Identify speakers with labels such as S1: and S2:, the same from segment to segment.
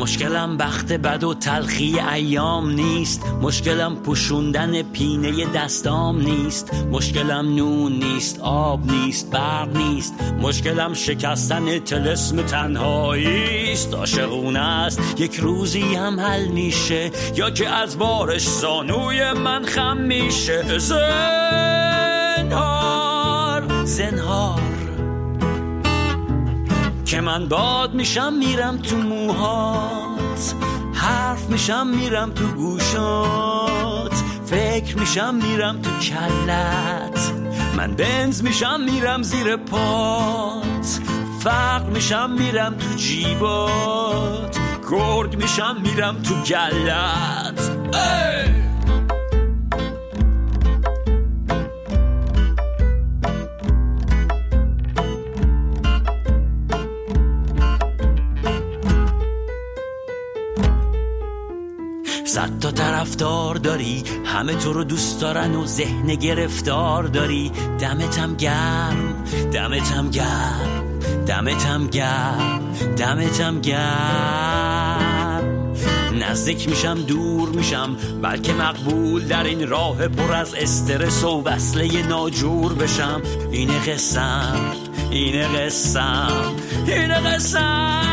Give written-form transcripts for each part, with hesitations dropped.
S1: مشکلم بخت بد و تلخی ایام نیست، مشکلم پوشوندن پینه دستام نیست، مشکلم نون نیست، آب نیست، برق نیست، مشکلم شکستن طلسم تنهایی است. عاشقونه است یک روزی هم حل میشه، یا که از بارش زانوی من خم میشه. زنهار زنهار که من باد میشم میرم تو موهات، حرف میشم میرم تو گوشات، فکر میشم میرم تو کلت، من بنز میشم میرم زیر پات، فقر میشم میرم تو جیبات، گرگ میشم میرم تو گلت. صد تا طرفدار داری، همه تو رو دوست دارن و ذهن گرفتار داری. دمتم گرم، دمتم گرم، دمتم گرم، دمتم گرم. نزدیک میشم دور میشم، بلکه مقبول در این راه پر از استرس و وصله ناجور بشم. اینه قسم، اینه قسم، اینه قسم.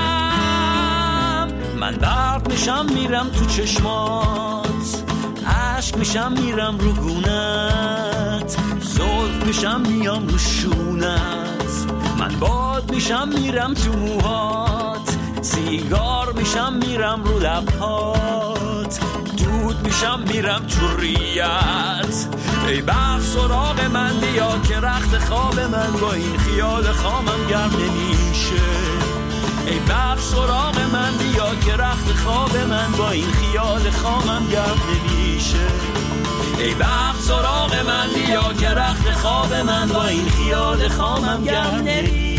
S1: من برق میشم میرم تو چشمات، عشق میشم میرم رو گونت، زلف میشم میام رو شونت، من باد میشم میرم تو موهات، سیگار میشم میرم رو لبهات، دود میشم میرم تو ریت. ای بخت سراغ من بیا که رخت خواب من با این خیال خامم گرم نمیشه. ای بخت سراغ من بیا که رخت خواب من با این خیال خامم گرم نمیشه. ای بخت سراغ من بیا که رخت خواب من با این خیال خامم گرم نمیشه.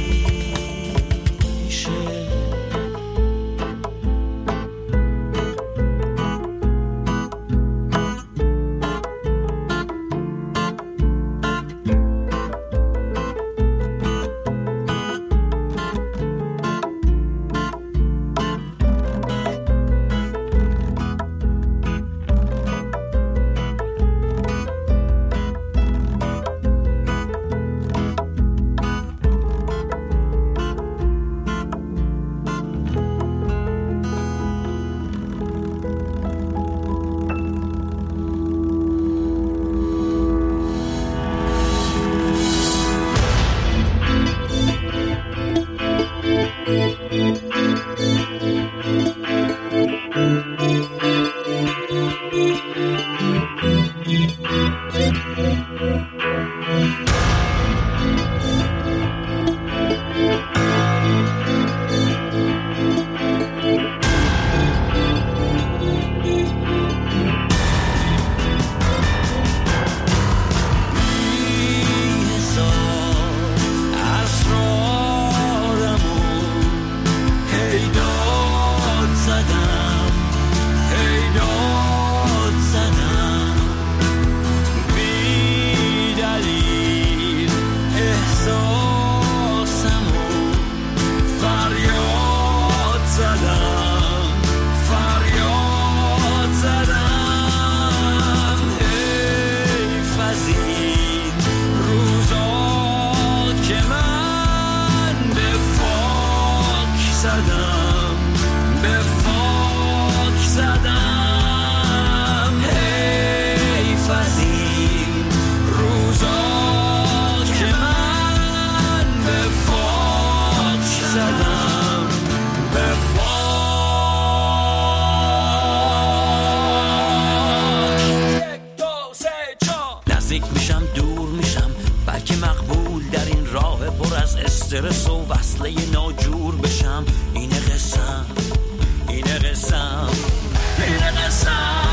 S1: استرس و وصله ناجور بشم. اینه قسم، اینه قسم، اینه قسم.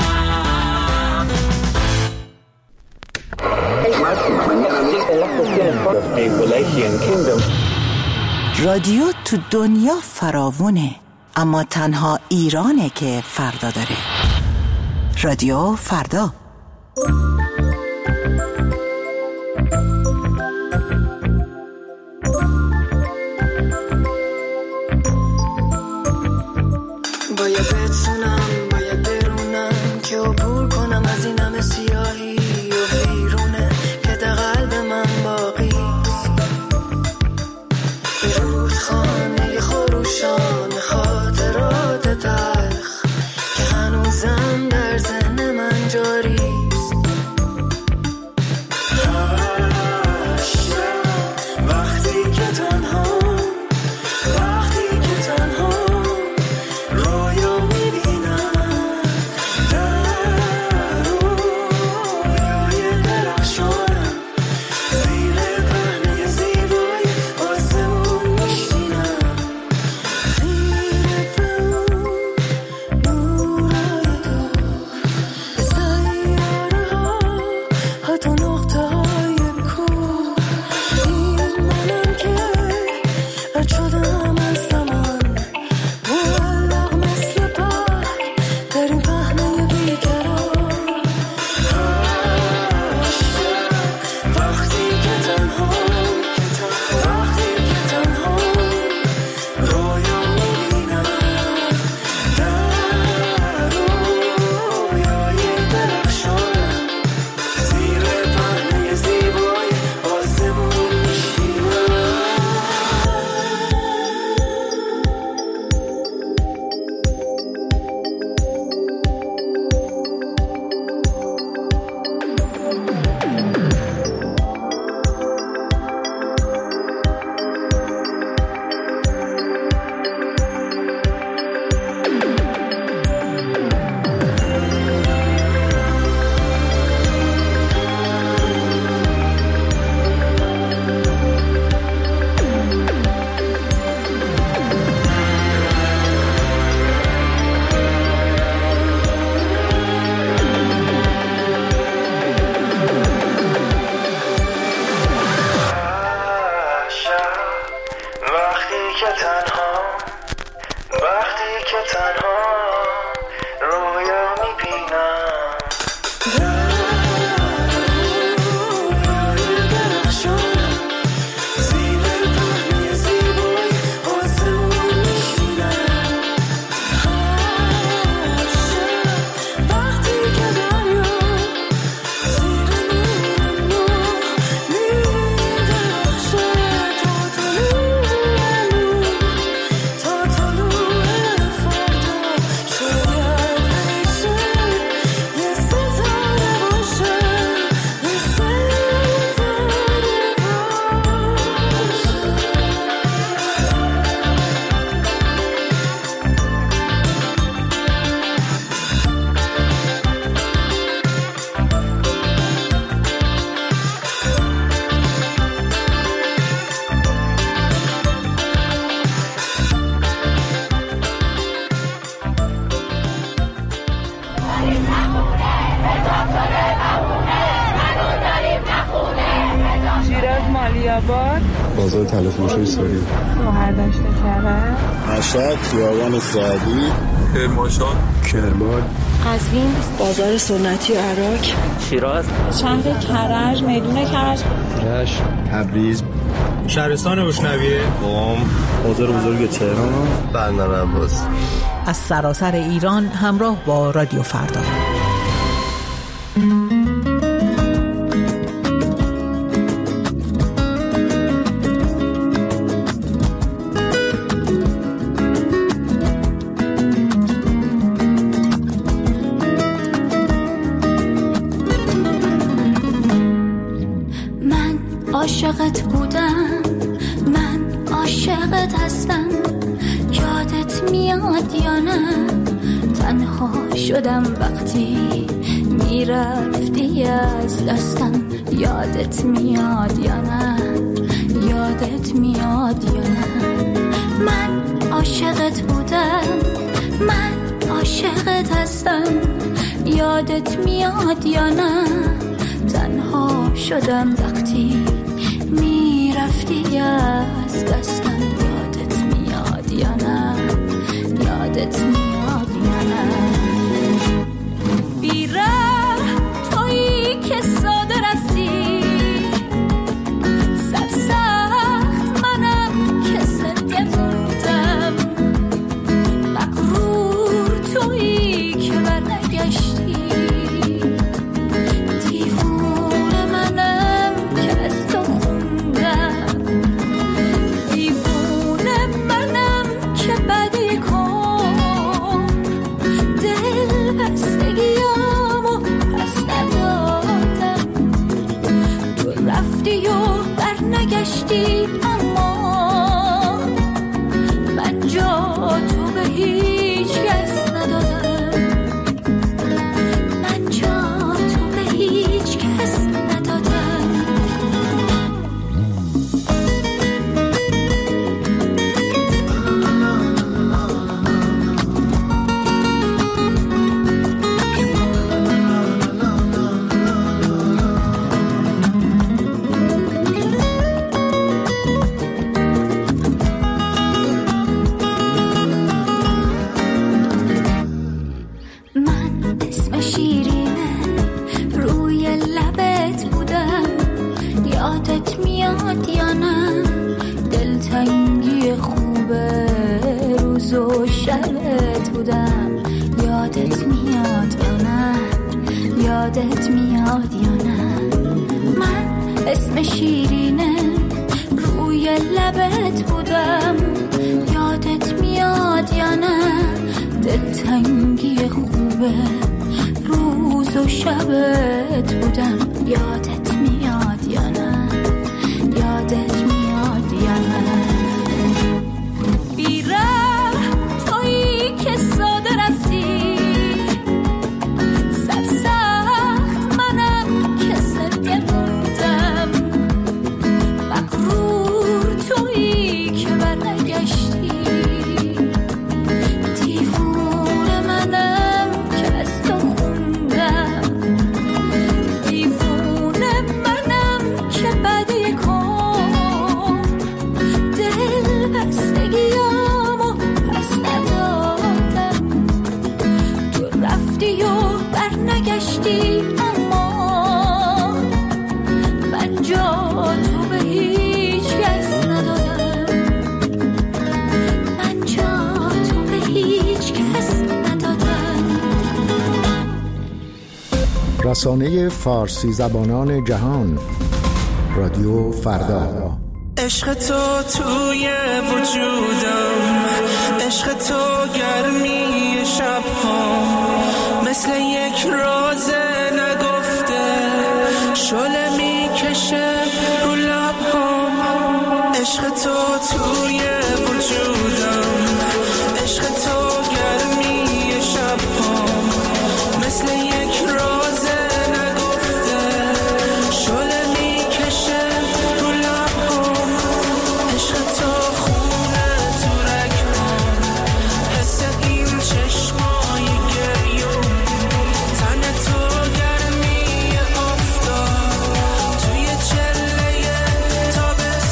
S2: رادیو تو دنیا فراوونه، اما تنها ایرانه که فردا داره. رادیو فردا.
S3: آباد،
S4: بازار تلفروشی سوری،
S3: مهردشت کرد،
S5: مشهد، خیابان سعدی،
S4: کرمانشاه،
S5: کرمان،
S6: قزوین، بازار سنتی و عراق،
S1: شیراز،
S6: شهر کرج، میدون کرج،
S4: رشت، تبریز،
S7: شهرستان بوشنویه،
S5: قم، بازار بزرگ تهران، بندر عباس.
S2: از سراسر ایران همراه با رادیو فردا.
S8: من عاشقت بودم، من عاشقت هستم، یادت میاد یا نه؟ تنها شدم وقتی میرفتی از دستم، یادت میاد یا نه؟ یادت میاد یا نه؟ من عاشقت بودم، من عاشقت هستم، یادت میاد یا نه؟ تنها شدم وقتی میرفتی از دستم، یادت میاد یا نه؟ یادت میاد یا نه؟ بیره تویی که ساده رفتی، سرسخت منم که سنده موندم، مغرور تویی که برنگشتی، دیوونه منم که از تو خوندم، دیوونه منم که بدی کن، دل بستگیامو پس ندادم، تو رفتی و برنگشتی، اما من جا تو به هیچ کس ندادم، من جا تو به هیچ کس ندادم. من اسم شیرینه روی لبت بودم، یادت میاد یا نه؟ دلتنگی خوبه روز و شبت بودم، یادت میاد یا نه؟ یادت میاد یا نه؟ من اسم شیرینه روی لبت بودم، یادت میاد یا نه؟ دلتنگی خوبه روز و شبت بودم، یادت میاد یا نه؟ یادت میاد یا نه؟ بیره تویی که ساده رفتی، سرسخت منم که سنده موندم، مغرور تویی که برنگشتی، دیوونه منم که از تو خوندم، دیوونه منم که بدی کن، دل بستگیامو پس ندادم، تو رفتی و برنگشتی، اما من جا تو به هیچ کس ندادم، من جا تو به هیچ کس ندادم.
S9: رسانه فارسی زبانان جهان، رادیو فردا.
S10: عشق تو توی وجودم، عشق تو گرمی شبها، مثل یک راز نگفته شعله میکشه رو لبهام، عشق تو توی وجودم، عشق تو گرمی شبها، مثل یک راز نگفته شعله میکشه رو لبهام، عشق تو خونه تو رگهام، حس این چشمای گریون، تن تو گرمی آفتاب توی چله تابستون.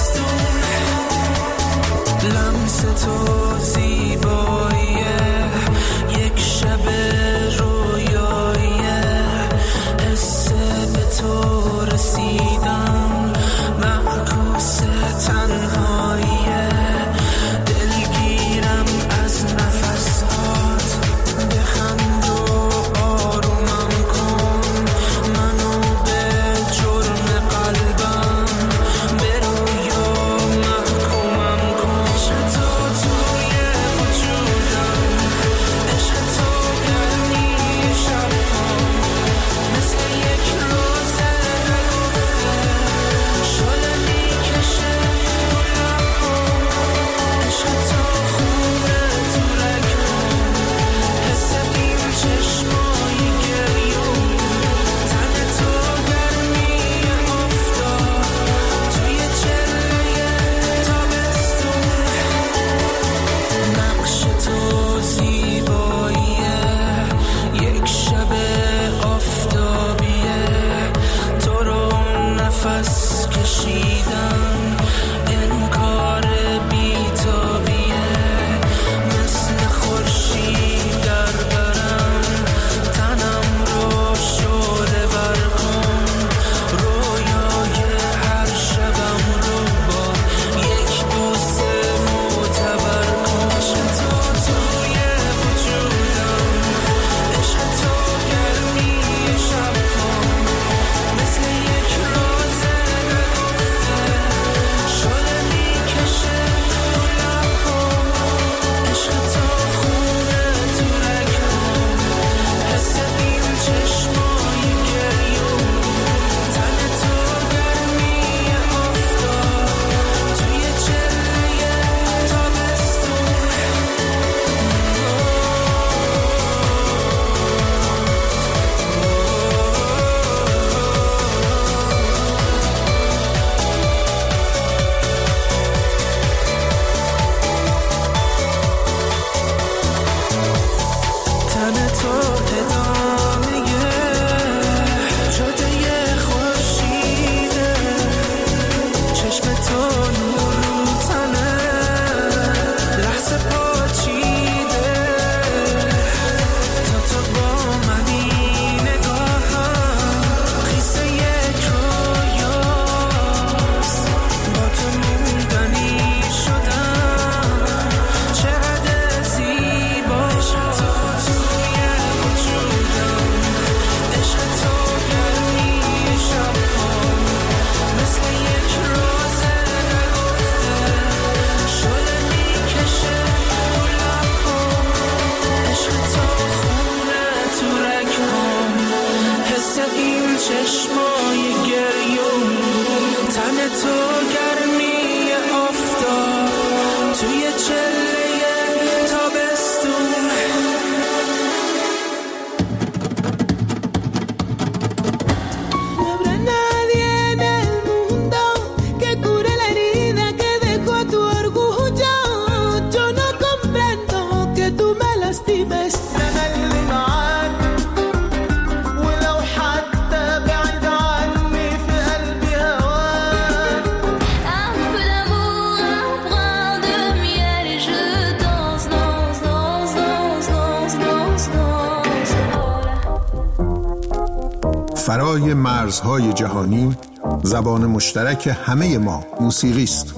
S9: فرای مرزهای جهانی زبان مشترک همه ما موسیقی است.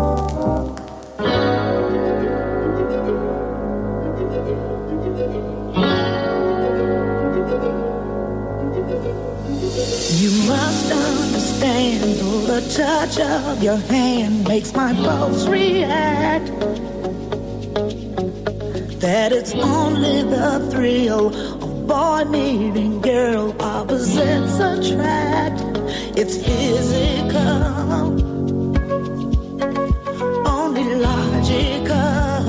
S11: You must understand, the touch of your hand makes my pulse react. That it's only the thrill of boy meeting girl, opposites attract. It's physical, only logical.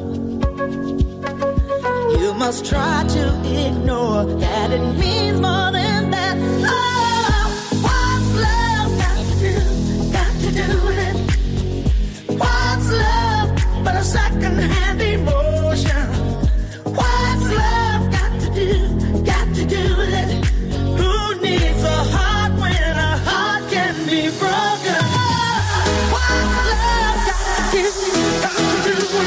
S11: You must try to ignore that it means more than that. Oh, what's love got to do with it? What's love but a second-hand emotion? What's love got to do with it? Who needs a heart when a heart can be broken? What's love got to do with it?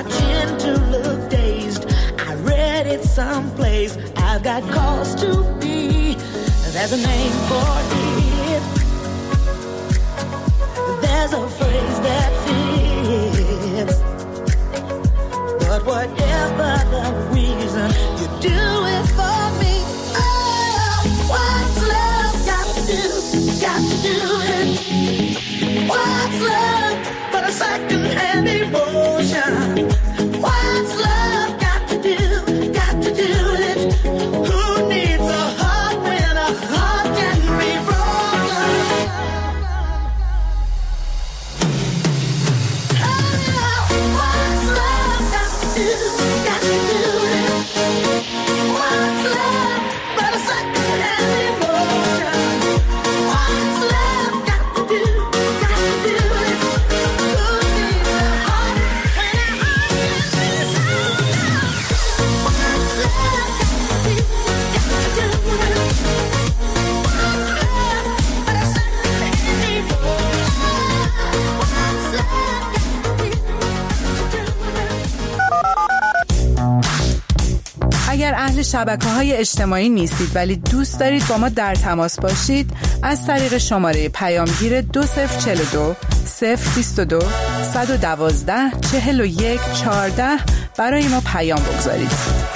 S11: chin to look dazed. I read it someplace. I've got cause to be. There's a name for it. There's a phrase that fits. But whatever the reason, you do it for me. Oh, what's love got to do? Got to do it. What's love but a second-hand emotion? What's love got to do? Got to do it. Who needs a heart when a heart can be broken? Oh, what's love got to do? Got to do it. What's love but a second-hand emotion? What's love got to do? Got to do it. Who needs a heart when a heart can be broken? What's love got to do? Got to do it. What's love but a second-hand emotion? What's love got to do?
S2: اگر اهل شبکه‌های اجتماعی نیستید ولی دوست دارید با ما در تماس باشید، از طریق شماره پیامگیر 2042 022 112 41 14 برای ما پیام بگذارید.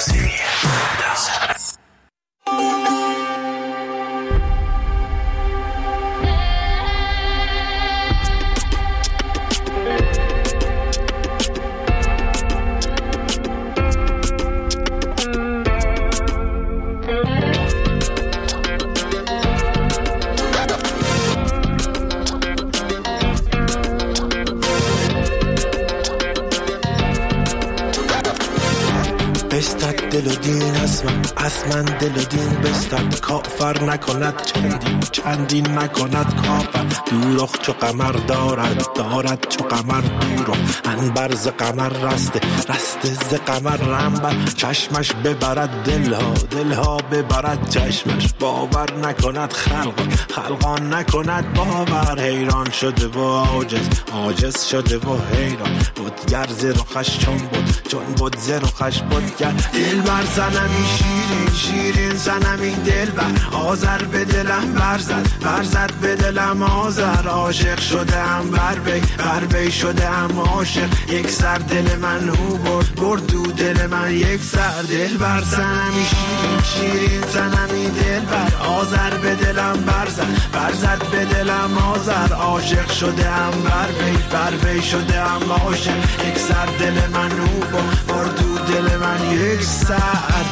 S10: بستد دل و دین از من دل و دین بستد کافر نکند چندین نکند کافر دوروخ چو قمر دارد چو قمر دوروخ انبر ز قمر رسته ز قمر رنبر چشمش ببرد دلها ببرد چشمش باور نکند خلقان نکند باور حیران شده و عاجز شده و حیران بودگر ز رخش چون بود ز رخش بودگر دل بر زنمی شیرین زنمی دل بر آذر به دلم برزد به دلم آذر عاشق شدم بر بی شدم عاشق یک سر دل من او برد دو دل من یک سر دل بر زنمی شیرین زنمی دل بر آذر به دلم برزد به دلم آذر عاشق شدم بر بی شدم عاشق یک سر دل من او برد دو دل من یک سر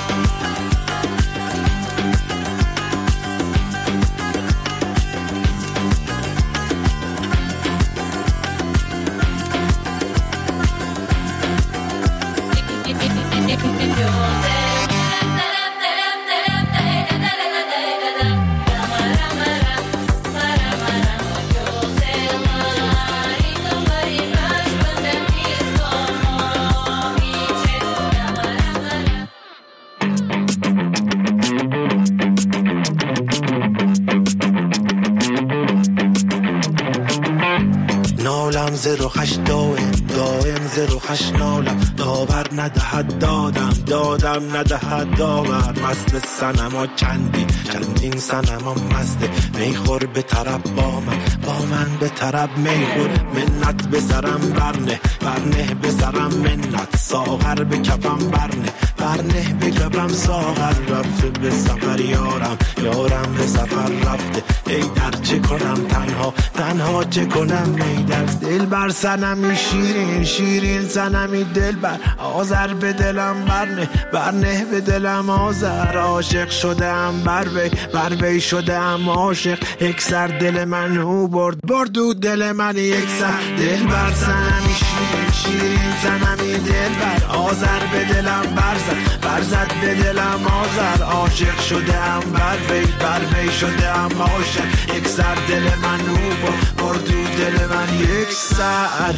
S10: نالم ز رخش دائم ز رخش نالم داور ندهد دادم ندهد داور مست صنما چندین صنما مست میخور به طرب با من به طرب میخور منت به سرم برنه به سرم منت ساغر به کفم برنه به کفم ساغر رفته به سفر یارم به سفر رفته ای در چه کنم تنها چه کنم ای در دل بر سنمی شیرین سنمی دل بر آذر به دلم برنه به دلم آذر عاشق شدم بر وی شدم عاشق یک سر دل من او برد دو دل من یک سر دل بر سنمی شیرین سنمی دل بر آذر به دلم برزد به دلم آذر عاشق شدم بر وی شدم عاشق یک سر دل من او برد دو دل من یک سر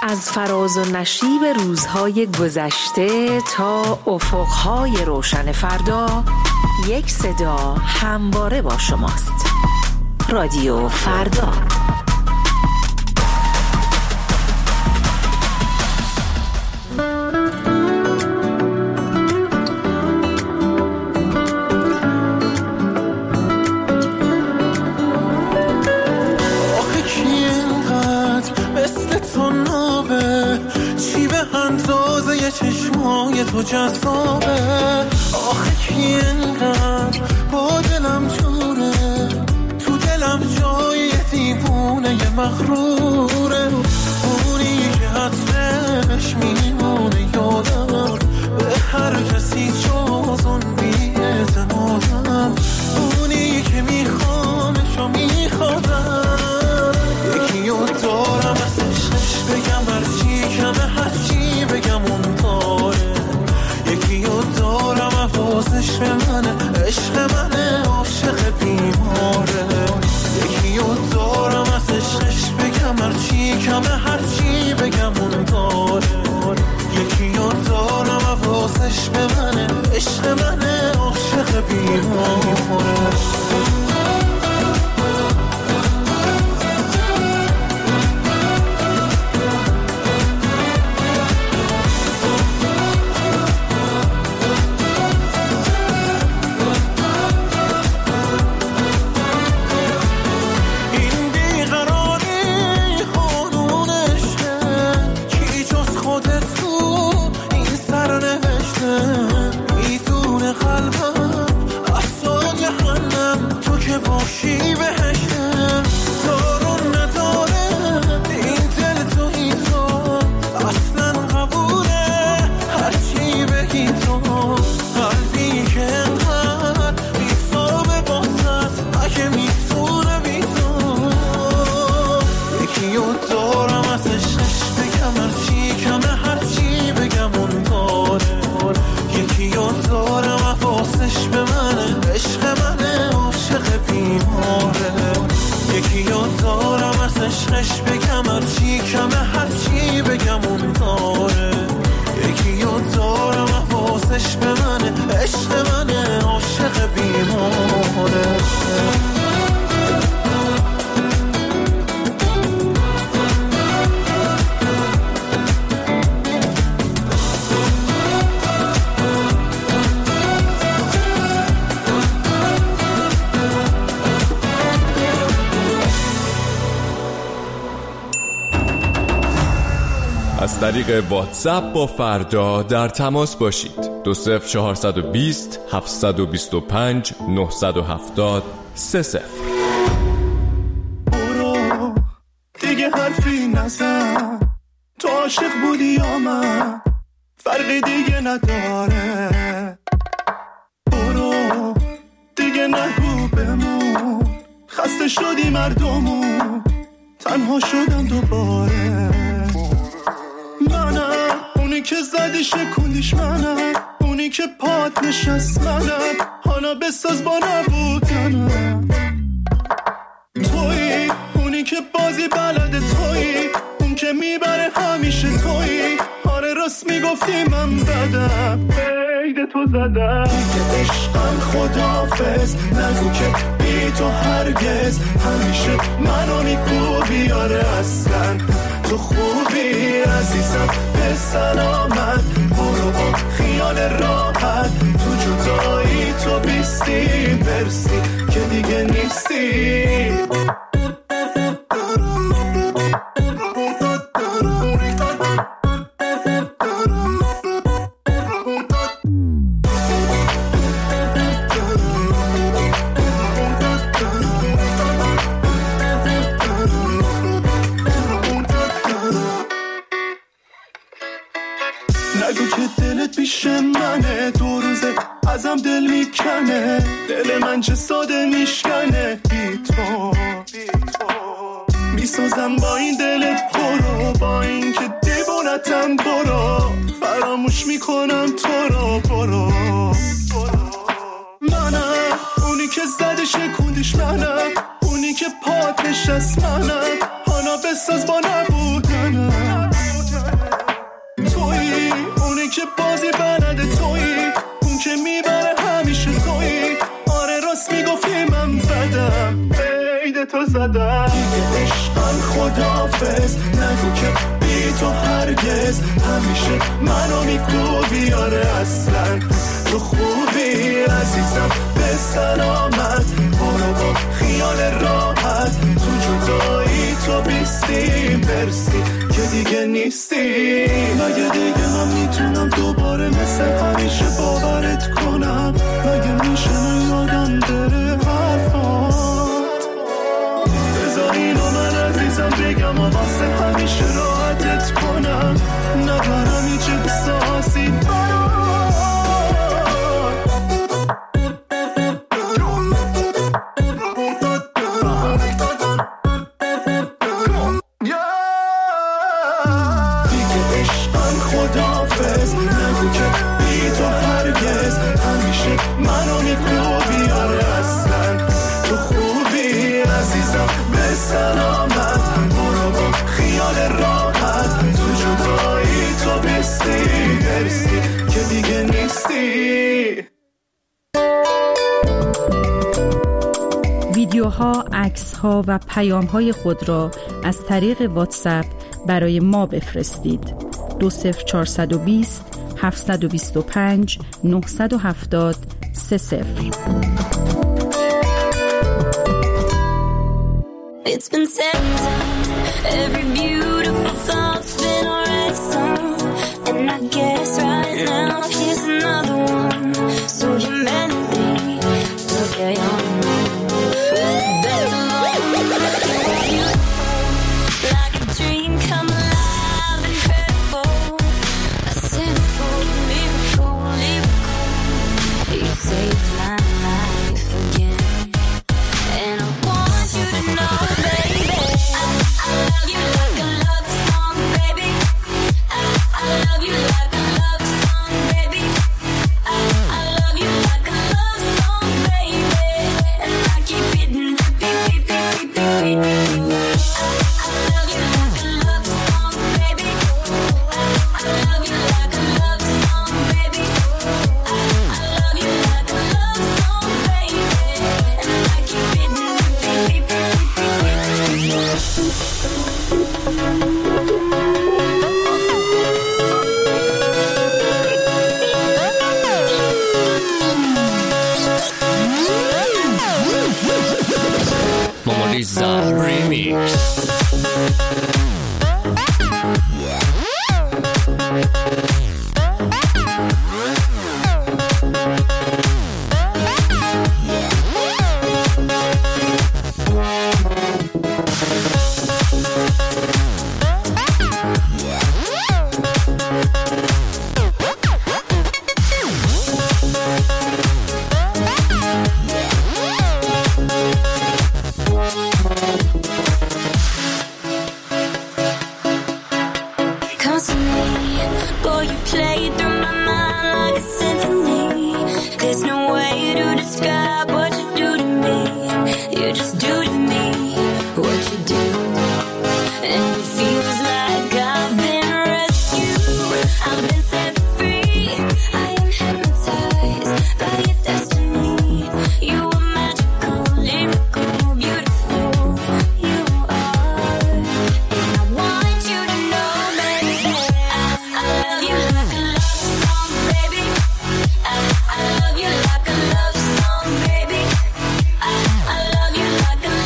S12: از فراز و نشیب روزهای گذشته تا افقهای روشن فردا، یک صدا همواره با شماست. رادیو فردا.
S10: چشمای تو جذابه، آخه کی انقدر با دلم جوره، تو دلم جای دیوونه مغروره، اونی که عطرش میمونه یادم، به هر کسی جز اون بی‌اعتمادم، اونی که میخوامش و میخوادم، یکی رو دارم ازش بگم هرچی کمه هرچی بگم اون داره، یکی رو دارم حواسش به منه، عشق منه، عاشق بیماره، یکی رو دارم ازش بگم هرچی کمه هرچی بگم اون داره، یکی رو دارم حواسش به منه، عشق منه، عاشق بیماره.
S13: از طریق واتساپ با فردا در تماس باشید. 20420 725 970 30.
S10: برو دیگه حرفی نزن، تو عاشق بودی یا من، فرقی دیگه نداره. برو دیگه نگو بمون، خسته شدی مردمون، تنها شدم دوباره. منم اونی که زدی شکوندیش، منم اونی که پات نشست، منم حالا بساز با نبودنم. تویی اونی که بازی بلده، تویی اون که میبره همیشه، تویی آره راست میگفتی من بدم، عید تو زدم. دیگه عشقم خداحافظ، نگو که بی تو هرگز، همیشه منو میکوبی آره اصلا تو خوبی عزیزم، به سلامت برو با خیال راحت، تو جدایی تو بیستی برسی که دیگه نیستی. نگو که دلت پیش منه، دو روزه ازم دل میکنه، دل من چه ساده میشکنه بی تو. میسازم با این دل پرو، با این که دیوانتم برو، فراموش میکنم تو رو برو. منم اونی که زده شکوندیش، منم اونی که پات نشست، منم حالا بساز با نبودنم. زدم دیگه عشقم خدافظ نگو که بی تو هرگز همیشه منو میکوبی آره اصلا تو خوبی عزیزم به سلامت برو با خیال راحت تو جدایی تو بیستی مرسی که دیگه نیستی مگه دیگه من میتونم دوباره مثل همیشه باورت کنم مگه میشه یادم بره حرفات بذار اینو من عزیزم بگم و واسه همیشه راحتت کنم نبرم هیچ احساسی منو میکوبی آره اصلا تو خوبی عزیزم به سلامت برو با خیال راحت تو جدایی تو بیستی مرسی که دیگه نیستی
S2: ویدیوها، عکس‌ها و پیام‌های خود را از طریق واتساپ برای ما بفرستید. 20420 725 970 30.
S8: It's been said every beautiful thought's been erased, and I guess right now here's another one. So humanity, look at your best of all. Like a dream come alive, incredible. A sinful miracle, you saved my life again. And I want you to know, baby, I love you like a love song, baby. I love you like a love song, baby. I love you like a love song, baby. And I keep hitting repeat, repeat, repeat, repeat. I love you like a love song, baby. I love you like a love song, baby. I love you like a love song, baby. And I keep hitting repeat, repeat, repeat, repeat.
S13: Momoriza Remix.
S8: Boy, you play through my mind like a symphony. There's no way to describe what you do to me. You just do to me what you do. And it feels like I've been rescued. I've been set free. I am hypnotized by your destiny. You are magical, lyrical, beautiful. You are. And I want you to know, baby, I love you like a love song, baby. I love you like a love song, baby. I love you like a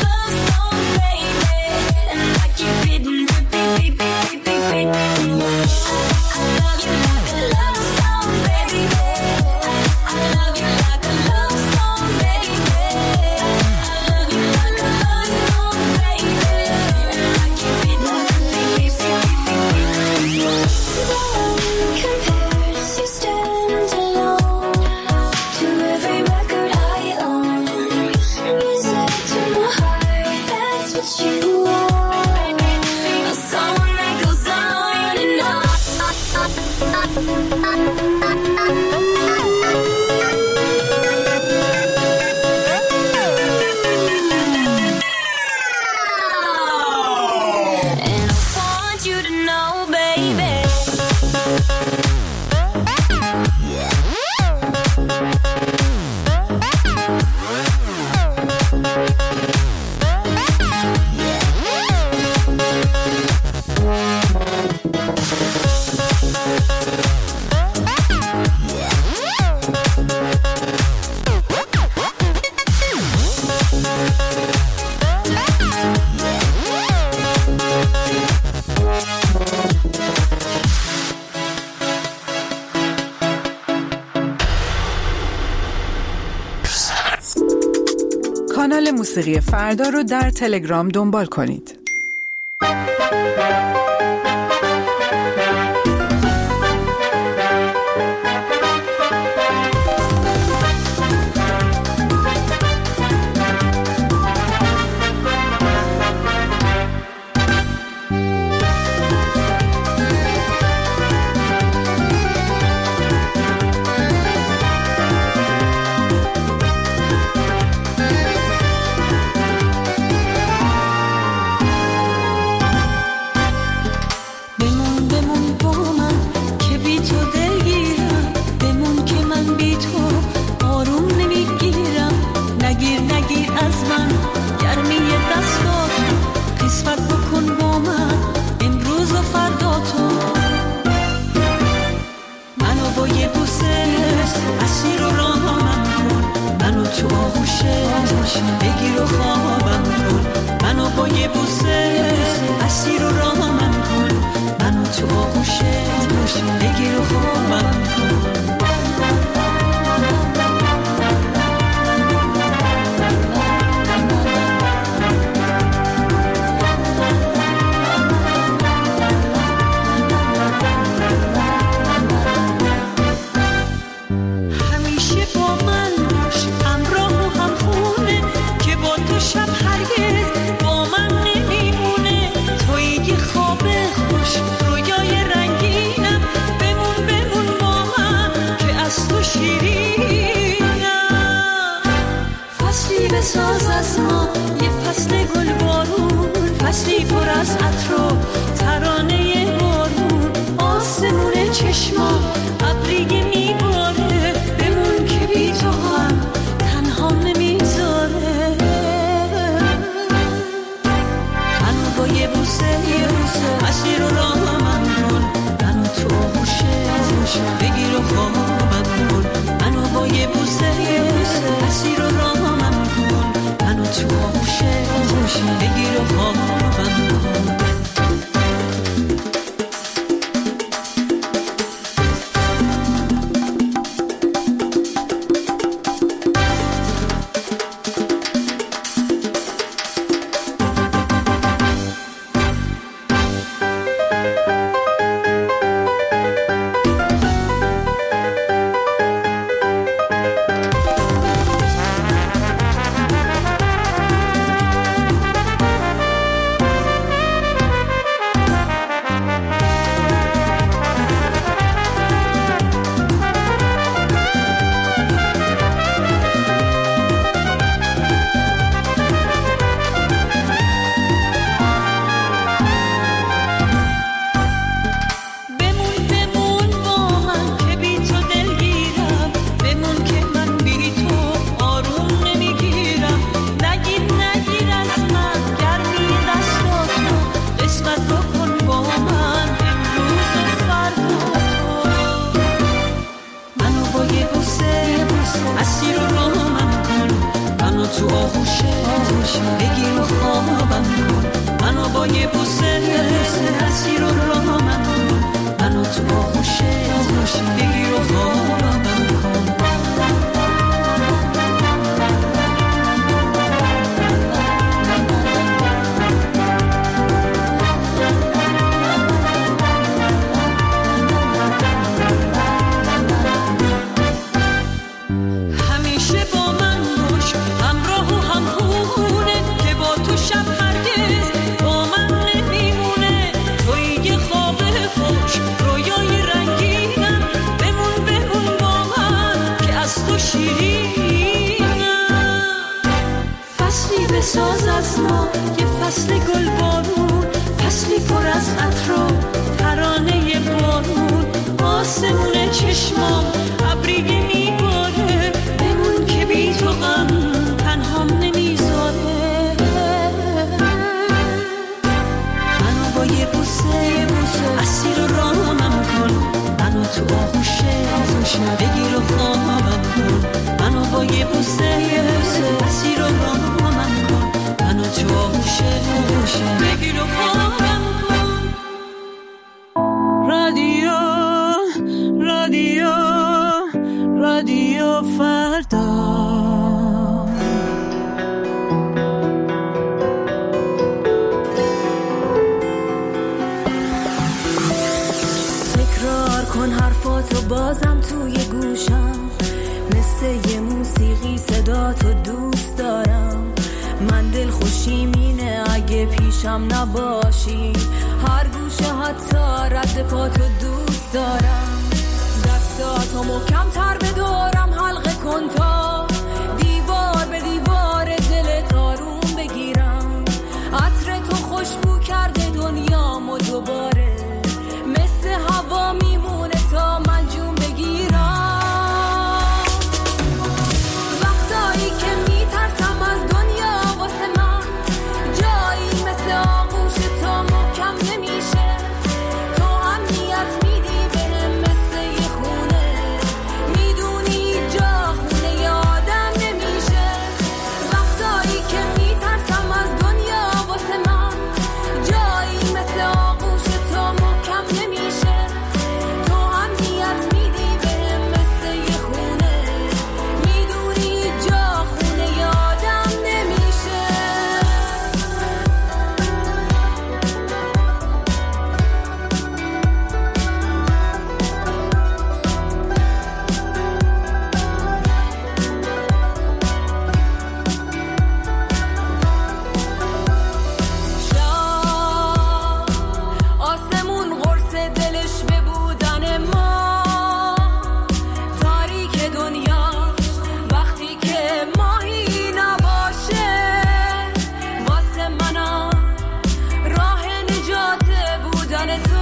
S2: کانال موسیقی فردا رو در تلگرام دنبال کنید.
S11: بگیر و خوابم کن، منو با یه بوسه اسیر و رامم کن، منو تو آغوشت بگیر و خوابم کن.
S8: بساز از ما یه فصل گل بارون، فصلی پر از عطر و ترانه بارون، آسمون چشما ابری میباره، بمون که بی تو هم تنها نمیذاره. منو با یه بوسه اسیر و رامم کن، منو تو آغوشت بگیر و خوابم کن، منو با یه بوسه اسیر و رامم کن، منو تو آغوشت بگیر و خوابم کن.
S11: بساز از ما یه فصل گل بارون، فصلی پر از عطر و ترانه بارون، آسمون چشمام ابری میباره، بمون که بی تو غم تنهام نمیذاره. منو با یه بوسه اسیر و رامم کن، منو تو آغوشت بگیر و خوابم کن، منو با یه بوسه اسیر و رامم کن، منو تو آغوشت بگیر و خوابم کن. رادیو رادیو رادیو فردا
S8: نکن حرفاتو بازم توی گوشم، مثل یه موسیقی صداتو دوست دارم. من دل خوشیم اینه اگه پیشم نباشی، هر گوشه حتی رد پاتو دوست دارم. دستاتو محکم تر به دورم حلقه کن تا دیوار به دیوار دلت آروم بگیرم. عطر تو خوشبو کرده دنیامو دوباره، مثل هوا میمونه تا من جون بگیرم. وقتایی که میترسم از دنیا واسه من، جایی مثل آغوش تو محکم نمیشه. تو امنیت میدی بهم مثل یه خونه، میدونی جا خونه یادم نمیشه. وقتایی که میترسم از دنیا واسه من، جایی مثل آغوش تو محکم نمیشه. تو امنیت میدی بهم مثل یه خونه، میدونی جا خونه یادم نمیشه. آسمون قرص دلش به بودن ما، تاریک دنیا وقتی که ماهی نباشه. واسه منم راه نجات بودن تو،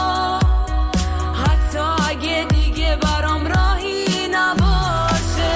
S8: حتی اگه دیگه برام راهی نباشه.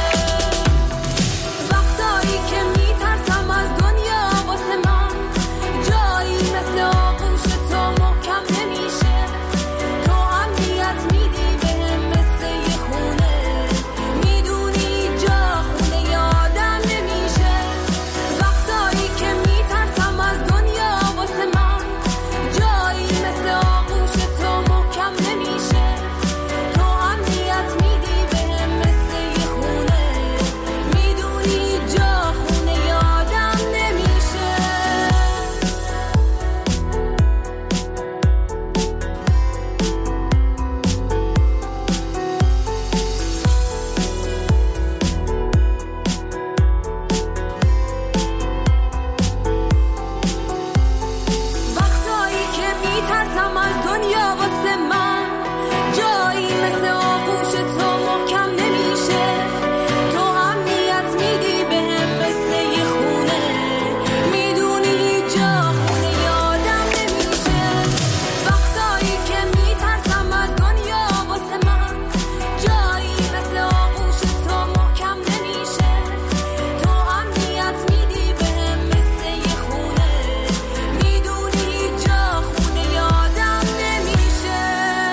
S8: وقتایی که میترسم از دنیا واسه من، جایی مثل آغوش تو محکم نمیشه. تو امنیت میدی بهم مثل یه خونه، میدونی جا خونه یادم نمیشه. وقتایی که میترسم از دنیا واسه من، جایی مثل آغوش تو محکم نمیشه. تو امنیت میدی بهم مثل یه خونه، میدونی جا خونه یادم نمیشه. وقتایی که میترسم از دنیا واسه من، جایی مثل آغوش تو محکم نمیشه. تو امنیت میدی بهم مثل یه خونه، میدونی جا خونه یادم نمیشه. وقتایی که میترسم از دنیا واسه من، جایی مثل آغوش تو محکم نمیشه. تو امنیت میدی بهم مثل یه خونه، میدونی جا خونه یادم نمیشه.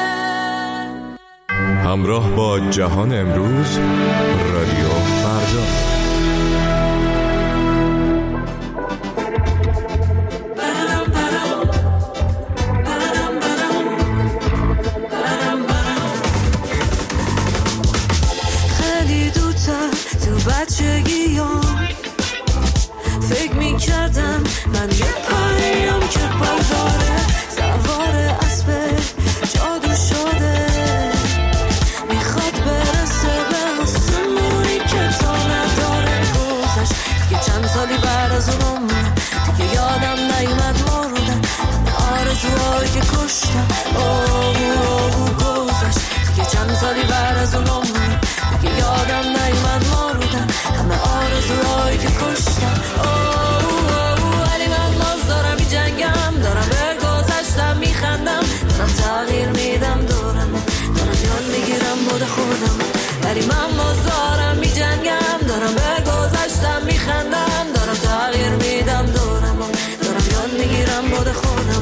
S14: همراه با جهان امروز، رادیو فردا.
S8: خیلی دوتر تو بچگیام فکر میکردم من یه پریم که برداره، سوار اسب جادو شده، میخواد برسه به آسمونی که تا نداره. گذشت دیگه چند سالی بعد از اون دیگه یادم نیومد مردن آرزوهایی که کشتم. گذشت دیگه چند سالی بعد از اون دیگه یادم نیومد مردن همه آرزوهایی که کشتم. ولی من باز دارم میجنگم، دارم به گذشتم میخندم، دارم تغییر میدم دارم یاد میگیرم بود خودم. ولی من باز دارم میجنگم، دارم به گذشتم میخندم، دارم تغییر میدم دارم یاد میگیرم بود خودم.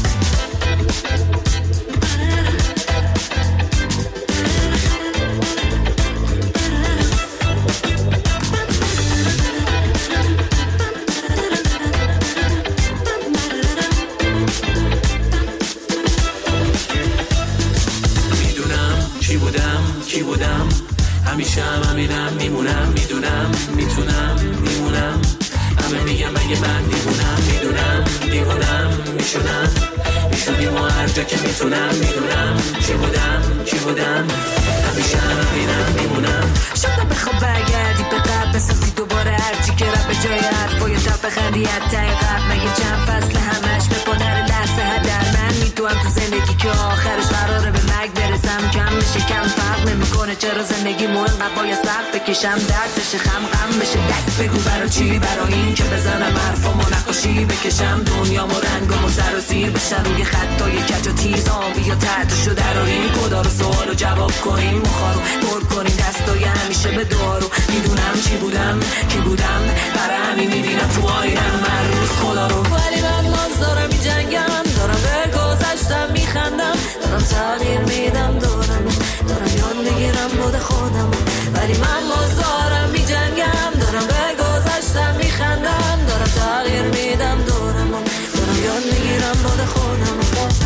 S1: کی بودم همیشه همینم میمونم، میدونم میتونم میمونم. همه میگم اگه من دیوونم، میدونم دیوونم میشونم. میشونیم و هر جا که میتونم میدونم چی بودم همیشه همینم میمونم.
S15: شاید بخواب برگردی به قبل بسازی دوباره هرچی که رب به جای حرفای شب بخندی حتی قبل مگه چند فصل همش بپنر لحظه هدر من میتونم تو زندگی که آخرش قراره به مرگ برسم کم میشه کم فرق نمیکنه چرا زندگی مو انقدر باید سخت بکشم درد بشه غم بشه دک بگو برا چی برای این که بزنم حرفامو نقاشی بکشم دنیامو رنگامو سر و زیر بشن روی خطای کج و تیز آبی یا تحتشو دراریم کدا رو سوالو جواب کنیم مخارو پر کنیم دستای همیشه به دارو میدونم چی بودم کی بودم برای همین میبینم تو آینم هر روز خدا رو ولی من باز دارم میجنگم دارم به گذشتم میخندم دارم تغییر میدم دارم یاد میگیرم بود خودم ولی من باز دارم میجنگم دارم به گذشتم میخندم دارم تغییر میدم دارم یاد میگیرم بود خودم.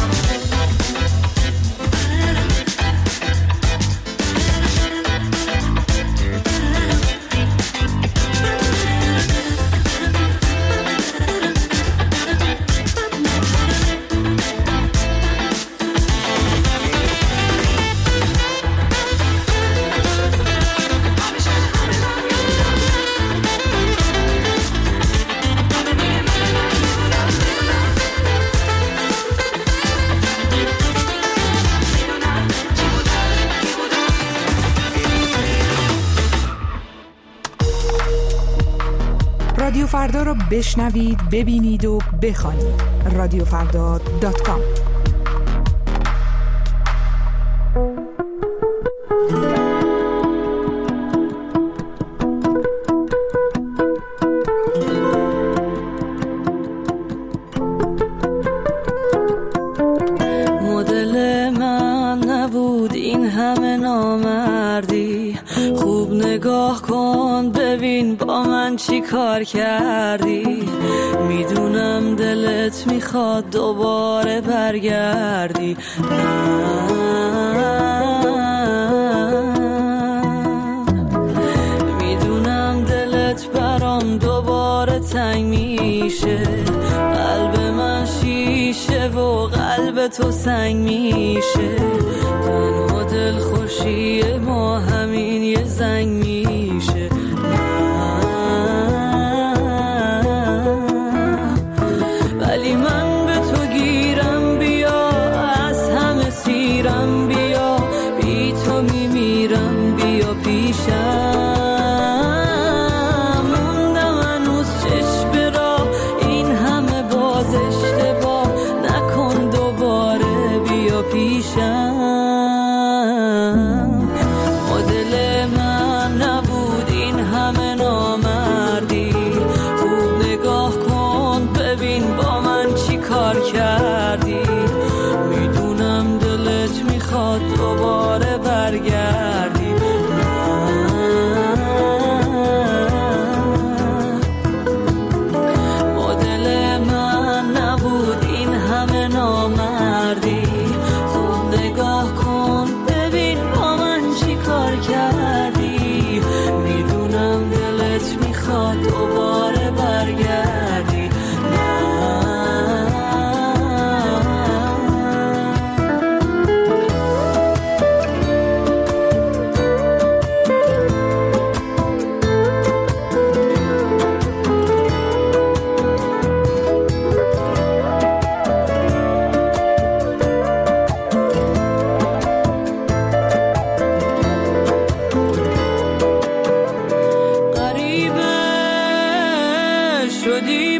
S2: رادیو فردا رو بشنوید، ببینید و بخوانید. رادیوفردا.com.
S16: مدل من نبود این همه نامردی خوب نگاه کن ببین با من چی کار کردی میدونم دلت میخواد دوباره برگردی میدونم دلت برام دوباره تنگ میشه قلب من شیشه و قلب تو سنگ میشه تنها دل خوشی ما همین یه زنگ میشه ولی من به تو گیرم بیا از همه سیرم بیا بی تو میمیرم بیا پیشم موندم هنوز چشم را این همه باز اشتباه نکن دوباره بیا پیشم مدل من نبود این همه نامردی خوب نگاه کن ببین با من چی کار کردی میدونم دلت میخواد دوباره برگردی مدل من نبود این همه نامردی خوب نگاه کن ببین با من چی کار کردی میدونم دلت میخواد دوباره برگردی شدی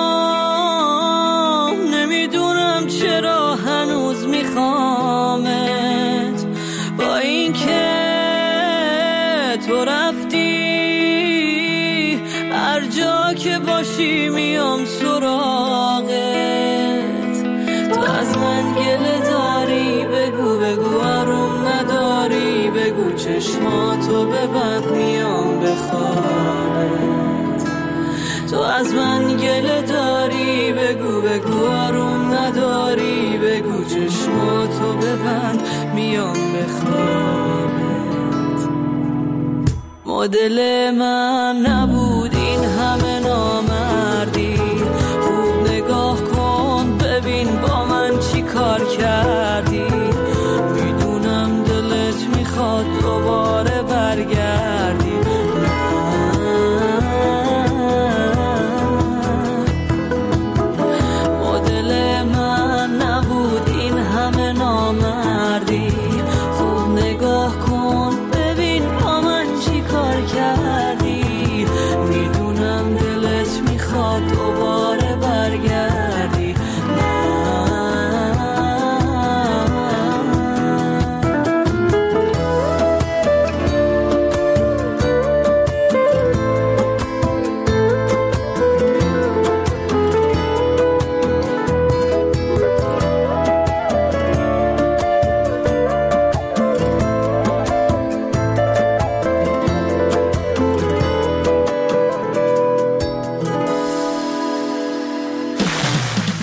S16: با نمیدونم چرا هنوز میخوامت با این که تو رفتی هر جا که باشی میام سراغت تو از من گله داری بگو آروم نداری بگو چشماتو ببند میام بخوابت تو از من گله داری بگو آروم نداری بگو چشماتو ببند میام بخوابت مدل من نبود این همه نامردی خوب نگاه کن ببین با من چی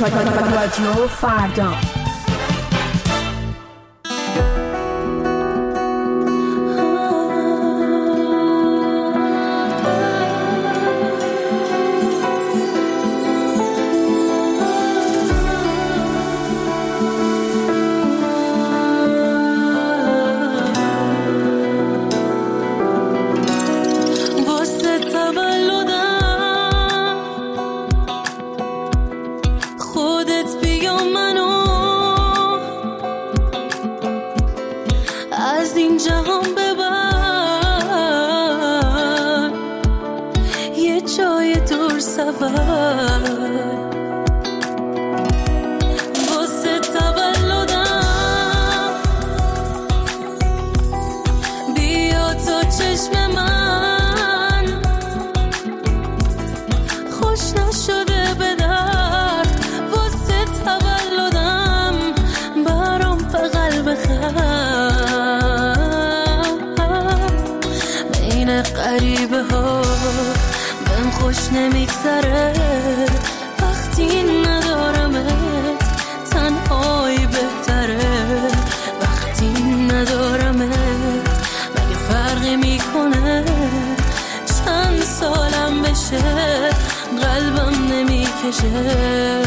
S12: رادیو فردا.
S16: غریبه ها بهم خوش نمیگذره وقتی ندارمت، تنهایی بهتره وقتی ندارمت. مگه فرقی میکنه چند سالم بشه قلبم نمیکشه.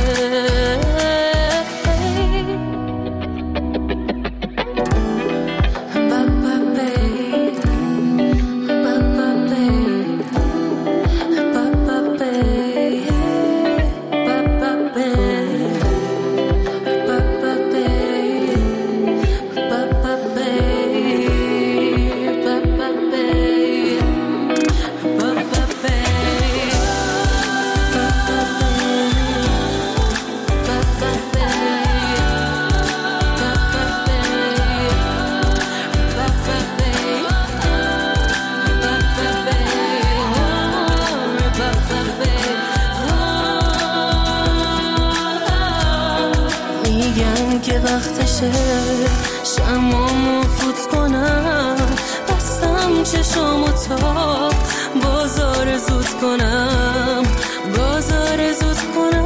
S16: شمامو فوت کنم بستم چشامو تا بازار زود کنم، بازار زود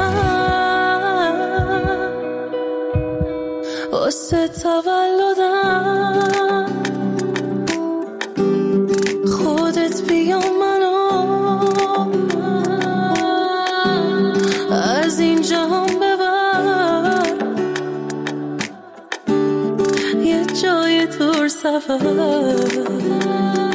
S16: کنم. واسه تولدم خودت بیا منو از این جهان جای دور سفر.